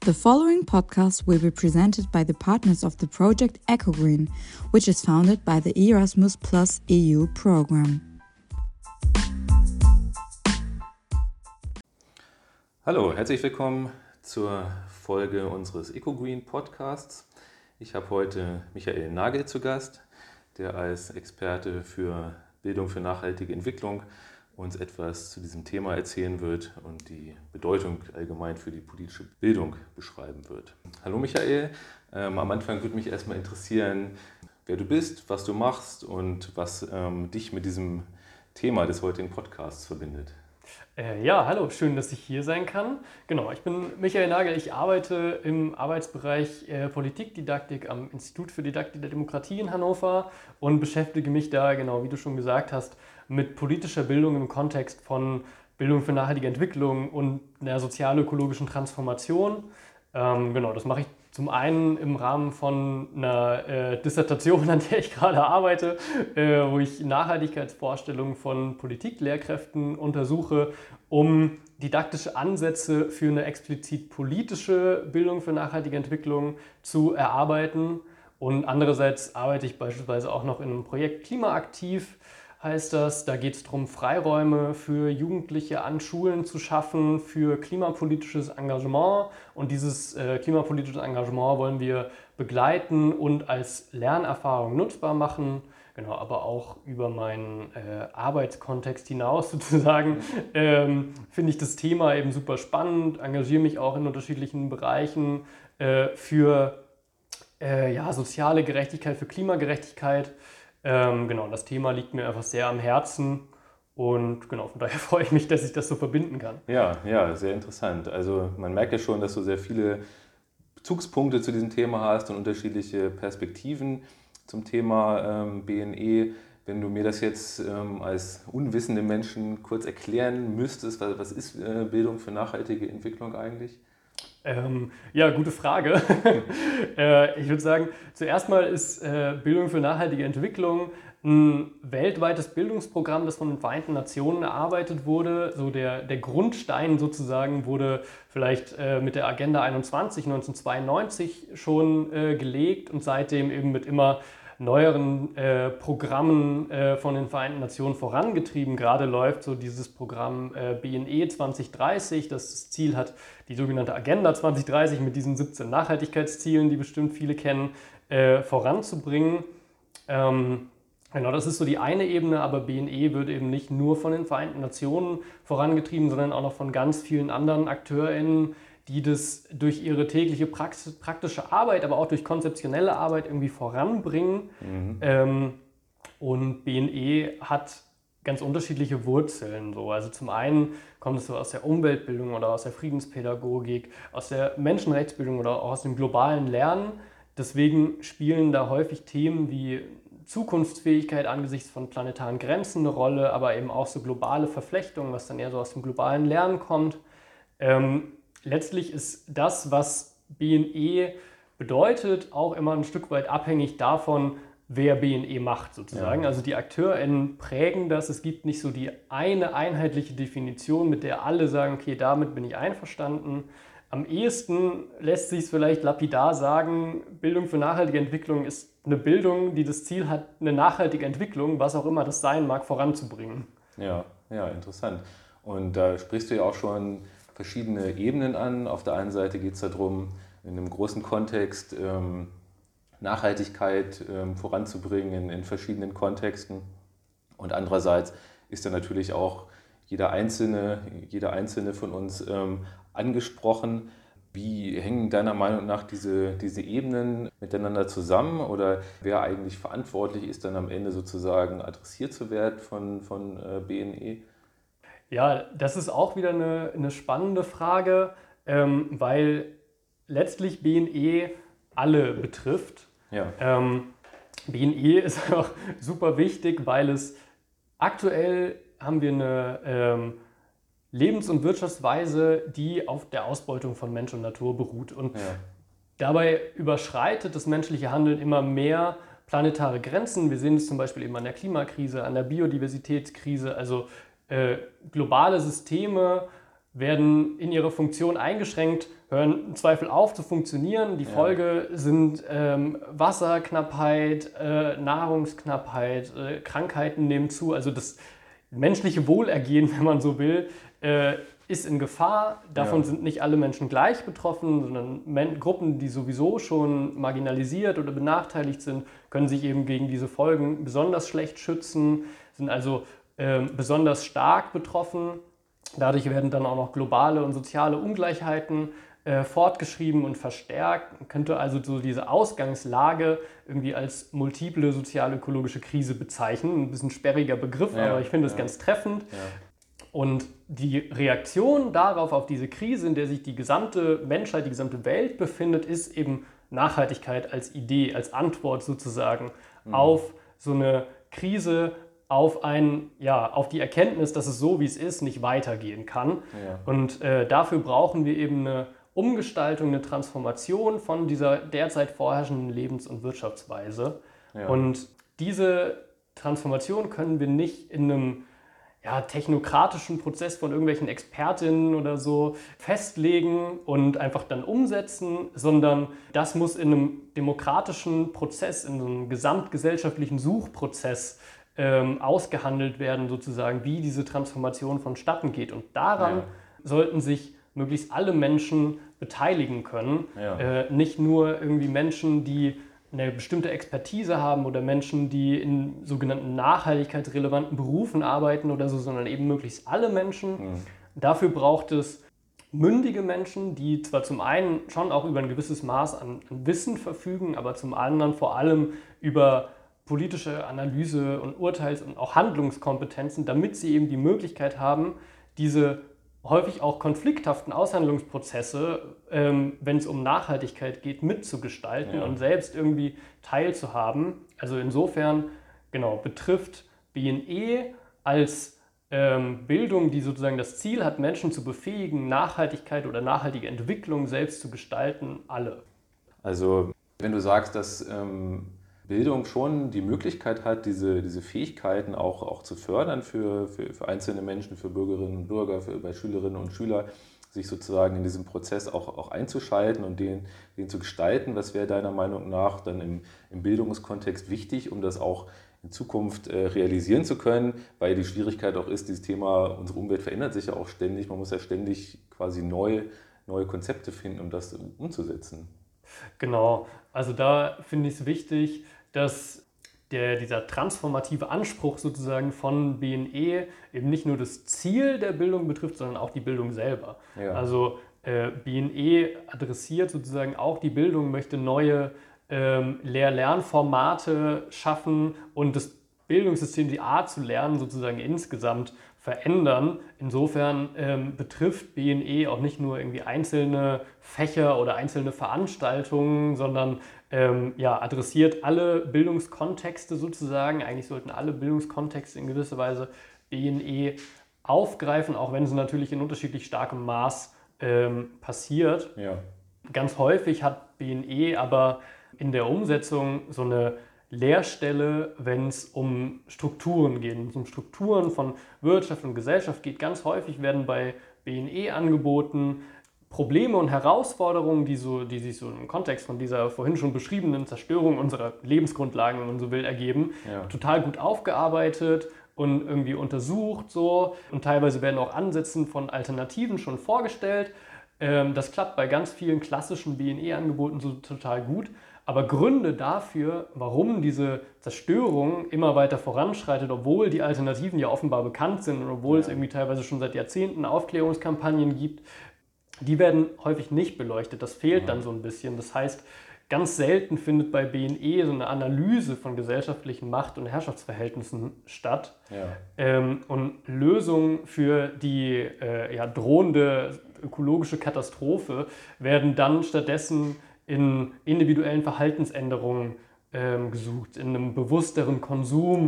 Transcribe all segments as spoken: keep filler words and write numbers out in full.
The following podcast will be presented by the partners of the project EcoGreen, which is founded by the Erasmus Plus E U program. Hallo, herzlich willkommen zur Folge unseres EcoGreen Podcasts. Ich habe heute Michael Nagel zu Gast, der als Experte für Bildung für nachhaltige Entwicklung uns etwas zu diesem Thema erzählen wird und die Bedeutung allgemein für die politische Bildung beschreiben wird. Hallo Michael, ähm, am Anfang würde mich erstmal interessieren, wer du bist, was du machst und was ähm, dich mit diesem Thema des heutigen Podcasts verbindet. Äh, ja, hallo, schön, dass ich hier sein kann. Genau, ich bin Michael Nagel, ich arbeite im Arbeitsbereich äh, Politikdidaktik am Institut für Didaktik der Demokratie in Hannover und beschäftige mich da, genau wie du schon gesagt hast, mit politischer Bildung im Kontext von Bildung für nachhaltige Entwicklung und einer sozial-ökologischen Transformation. Ähm, genau, das mache ich zum einen im Rahmen von einer äh, Dissertation, an der ich gerade arbeite, äh, wo ich Nachhaltigkeitsvorstellungen von Politiklehrkräften untersuche, um didaktische Ansätze für eine explizit politische Bildung für nachhaltige Entwicklung zu erarbeiten. Und andererseits arbeite ich beispielsweise auch noch in einem Projekt Klimaaktiv, heißt das. Da geht es darum, Freiräume für Jugendliche an Schulen zu schaffen für klimapolitisches Engagement. Und dieses äh, klimapolitische Engagement wollen wir begleiten und als Lernerfahrung nutzbar machen. Genau, aber auch über meinen äh, Arbeitskontext hinaus sozusagen ähm, finde ich das Thema eben super spannend, engagiere mich auch in unterschiedlichen Bereichen äh, für äh, ja, soziale Gerechtigkeit, für Klimagerechtigkeit. Ähm, genau, das Thema liegt mir einfach sehr am Herzen und genau, von daher freue ich mich, dass ich das so verbinden kann. Ja, ja, sehr interessant. Also man merkt ja schon, dass du sehr viele Bezugspunkte zu diesem Thema hast und unterschiedliche Perspektiven zum Thema ähm, B N E. Wenn du mir das jetzt ähm, als unwissende Menschen kurz erklären müsstest, was, was ist äh, Bildung für nachhaltige Entwicklung eigentlich? Ähm, ja, gute Frage. äh, ich würde sagen, zuerst mal ist äh, Bildung für nachhaltige Entwicklung ein weltweites Bildungsprogramm, das von den Vereinten Nationen erarbeitet wurde. So der, der Grundstein sozusagen wurde vielleicht äh, mit der Agenda einundzwanzig neunzehnhundertzweiundneunzig schon äh, gelegt und seitdem eben mit immer neueren äh, Programmen äh, von den Vereinten Nationen vorangetrieben. Gerade läuft so dieses Programm äh, B N E zwanzig dreißig, das das Ziel hat, die sogenannte Agenda zwanzig dreißig mit diesen siebzehn Nachhaltigkeitszielen, die bestimmt viele kennen, äh, voranzubringen. Ähm, genau, das ist so die eine Ebene, aber B N E wird eben nicht nur von den Vereinten Nationen vorangetrieben, sondern auch noch von ganz vielen anderen AkteurInnen, die das durch ihre tägliche praktische Arbeit, aber auch durch konzeptionelle Arbeit irgendwie voranbringen. Mhm. Ähm, und B N E hat ganz unterschiedliche Wurzeln. So. Also zum einen kommt es so aus der Umweltbildung oder aus der Friedenspädagogik, aus der Menschenrechtsbildung oder auch aus dem globalen Lernen. Deswegen spielen da häufig Themen wie Zukunftsfähigkeit angesichts von planetaren Grenzen eine Rolle, aber eben auch so globale Verflechtungen, was dann eher so aus dem globalen Lernen kommt. Ähm, Letztlich ist das, was B N E bedeutet, auch immer ein Stück weit abhängig davon, wer B N E macht sozusagen. Ja. Also die AkteurInnen prägen das. Es gibt nicht so die eine einheitliche Definition, mit der alle sagen, okay, damit bin ich einverstanden. Am ehesten lässt sich es vielleicht lapidar sagen, Bildung für nachhaltige Entwicklung ist eine Bildung, die das Ziel hat, eine nachhaltige Entwicklung, was auch immer das sein mag, voranzubringen. Ja, ja, interessant. Und da sprichst du ja auch schon verschiedene Ebenen an. Auf der einen Seite geht es darum, in einem großen Kontext ähm, Nachhaltigkeit ähm, voranzubringen in, in verschiedenen Kontexten. Und andererseits ist dann natürlich auch jeder Einzelne, jeder Einzelne von uns ähm, angesprochen. Wie hängen deiner Meinung nach diese, diese Ebenen miteinander zusammen oder wer eigentlich verantwortlich ist, dann am Ende sozusagen adressiert zu werden von, von äh, B N E? Ja, das ist auch wieder eine, eine spannende Frage, ähm, weil letztlich B N E alle betrifft. Ja. Ähm, B N E ist auch super wichtig, weil es aktuell haben wir eine ähm, Lebens- und Wirtschaftsweise, die auf der Ausbeutung von Mensch und Natur beruht. Und ja. dabei überschreitet das menschliche Handeln immer mehr planetare Grenzen. Wir sehen es zum Beispiel eben an der Klimakrise, an der Biodiversitätskrise, also Äh, globale Systeme werden in ihrer Funktion eingeschränkt, hören im Zweifel auf zu funktionieren. Die Ja. Folge sind ähm, Wasserknappheit, äh, Nahrungsknappheit, äh, Krankheiten nehmen zu. Also das menschliche Wohlergehen, wenn man so will, äh, ist in Gefahr. Davon Ja. sind nicht alle Menschen gleich betroffen, sondern Men- Gruppen, die sowieso schon marginalisiert oder benachteiligt sind, können sich eben gegen diese Folgen besonders schlecht schützen, sind also ähm, besonders stark betroffen. Dadurch werden dann auch noch globale und soziale Ungleichheiten äh, fortgeschrieben und verstärkt. Man könnte also so diese Ausgangslage irgendwie als multiple sozial-ökologische Krise bezeichnen. Ein bisschen sperriger Begriff, Ja, aber ich finde es ja. ganz treffend. Ja. Und die Reaktion darauf, auf diese Krise, in der sich die gesamte Menschheit, die gesamte Welt befindet, ist eben Nachhaltigkeit als Idee, als Antwort sozusagen Mhm. auf so eine Krise, auf, ein, ja, auf die Erkenntnis, dass es so, wie es ist, nicht weitergehen kann. Ja. Und äh, dafür brauchen wir eben eine Umgestaltung, eine Transformation von dieser derzeit vorherrschenden Lebens- und Wirtschaftsweise. Ja. Und diese Transformation können wir nicht in einem ja, technokratischen Prozess von irgendwelchen Expertinnen oder so festlegen und einfach dann umsetzen, sondern das muss in einem demokratischen Prozess, in so einem gesamtgesellschaftlichen Suchprozess ähm, ausgehandelt werden, sozusagen, wie diese Transformation vonstatten geht. Und daran Ja. sollten sich möglichst alle Menschen beteiligen können. Ja. Äh, nicht nur irgendwie Menschen, die eine bestimmte Expertise haben oder Menschen, die in sogenannten nachhaltigkeitsrelevanten Berufen arbeiten oder so, sondern eben möglichst alle Menschen. Mhm. Dafür braucht es mündige Menschen, die zwar zum einen schon auch über ein gewisses Maß an an Wissen verfügen, aber zum anderen vor allem über politische Analyse und Urteils- und auch Handlungskompetenzen, damit sie eben die Möglichkeit haben, diese häufig auch konflikthaften Aushandlungsprozesse, ähm, wenn es um Nachhaltigkeit geht, mitzugestalten Ja. und selbst irgendwie teilzuhaben. Also insofern, genau, betrifft B N E als ähm, Bildung, die sozusagen das Ziel hat, Menschen zu befähigen, Nachhaltigkeit oder nachhaltige Entwicklung selbst zu gestalten, alle. Also wenn du sagst, dass ähm, Bildung schon die Möglichkeit hat, diese, diese Fähigkeiten auch, auch zu fördern für, für, für einzelne Menschen, für Bürgerinnen und Bürger, für, bei Schülerinnen und Schülern, sich sozusagen in diesem Prozess auch, auch einzuschalten und den, den zu gestalten, was wäre deiner Meinung nach dann im, im Bildungskontext wichtig, um das auch in Zukunft äh, realisieren zu können, weil die Schwierigkeit auch ist, dieses Thema, unsere Umwelt verändert sich ja auch ständig, man muss ja ständig quasi neu, neue Konzepte finden, um das umzusetzen. Genau, also da finde ich es wichtig, dass der, dieser transformative Anspruch sozusagen von B N E eben nicht nur das Ziel der Bildung betrifft, sondern auch die Bildung selber. Ja. Also äh, B N E adressiert sozusagen auch die Bildung, möchte neue ähm, Lehr-Lernformate schaffen und das Bildungssystem, die Art zu lernen, sozusagen insgesamt verändern. Insofern ähm, betrifft B N E auch nicht nur irgendwie einzelne Fächer oder einzelne Veranstaltungen, sondern ähm, ja, adressiert alle Bildungskontexte sozusagen. Eigentlich sollten alle Bildungskontexte in gewisser Weise B N E aufgreifen, auch wenn es natürlich in unterschiedlich starkem Maß ähm, passiert. Ja. Ganz häufig hat B N E aber in der Umsetzung so eine Leerstelle, wenn es um Strukturen geht. Wenn es um Strukturen von Wirtschaft und Gesellschaft geht, ganz häufig werden bei B N E-Angeboten Probleme und Herausforderungen, die, so, die sich so im Kontext von dieser vorhin schon beschriebenen Zerstörung unserer Lebensgrundlagen, wenn man so will, ergeben, Ja. total gut aufgearbeitet und irgendwie untersucht. So. Und teilweise werden auch Ansätze von Alternativen schon vorgestellt. Ähm, das klappt bei ganz vielen klassischen B N E-Angeboten so total gut. Aber Gründe dafür, warum diese Zerstörung immer weiter voranschreitet, obwohl die Alternativen ja offenbar bekannt sind und obwohl Ja. es irgendwie teilweise schon seit Jahrzehnten Aufklärungskampagnen gibt, die werden häufig nicht beleuchtet. Das fehlt Ja. dann so ein bisschen. Das heißt, ganz selten findet bei B N E so eine Analyse von gesellschaftlichen Macht- und Herrschaftsverhältnissen statt. Ja. Ähm, und Lösungen für die äh, ja, drohende ökologische Katastrophe werden dann stattdessen in individuellen Verhaltensänderungen ähm, gesucht, in einem bewussteren Konsum,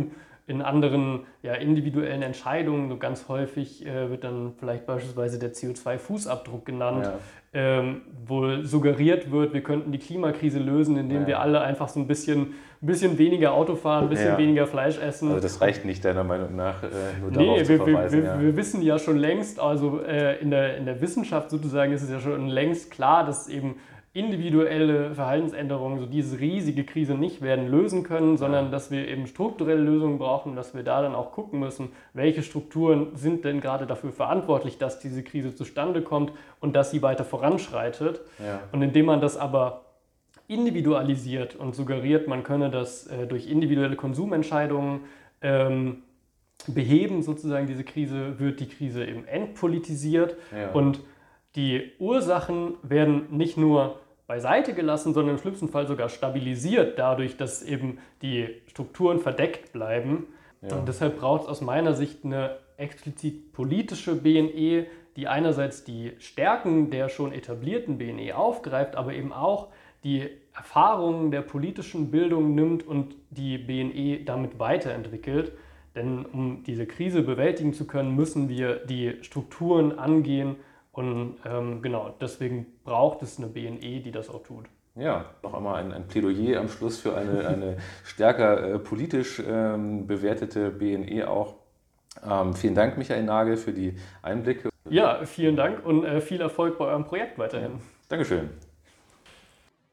in anderen ja, individuellen Entscheidungen. So ganz häufig äh, wird dann vielleicht beispielsweise der C O zwei Fußabdruck genannt, ja. ähm, wo suggeriert wird, wir könnten die Klimakrise lösen, indem ja. wir alle einfach so ein bisschen, ein bisschen weniger Auto fahren, ein bisschen ja. weniger Fleisch essen. Also das reicht nicht deiner Meinung nach, äh, nur nee, darauf wir, zu verweisen. Wir, wir, ja. wir wissen ja schon längst, also äh, in, der, in der Wissenschaft sozusagen ist es ja schon längst klar, dass eben individuelle Verhaltensänderungen so diese riesige Krise nicht werden lösen können, sondern ja. dass wir eben strukturelle Lösungen brauchen, dass wir da dann auch gucken müssen, welche Strukturen sind denn gerade dafür verantwortlich, dass diese Krise zustande kommt und dass sie weiter voranschreitet. Ja. Und indem man das aber individualisiert und suggeriert, man könne das äh, durch individuelle Konsumentscheidungen ähm, beheben, sozusagen diese Krise, wird die Krise eben entpolitisiert ja. und die Ursachen werden nicht nur beiseite gelassen, sondern im schlimmsten Fall sogar stabilisiert dadurch, dass eben die Strukturen verdeckt bleiben. Ja. Und deshalb braucht es aus meiner Sicht eine explizit politische B N E, die einerseits die Stärken der schon etablierten B N E aufgreift, aber eben auch die Erfahrungen der politischen Bildung nimmt und die B N E damit weiterentwickelt. Denn um diese Krise bewältigen zu können, müssen wir die Strukturen angehen. Und ähm, genau, deswegen braucht es eine B N E, die das auch tut. Ja, noch einmal ein, ein Plädoyer am Schluss für eine, eine stärker äh, politisch ähm, bewertete B N E auch. Ähm, vielen Dank, Michael Nagel, für die Einblicke. Ja, vielen Dank und äh, viel Erfolg bei eurem Projekt weiterhin. Dankeschön.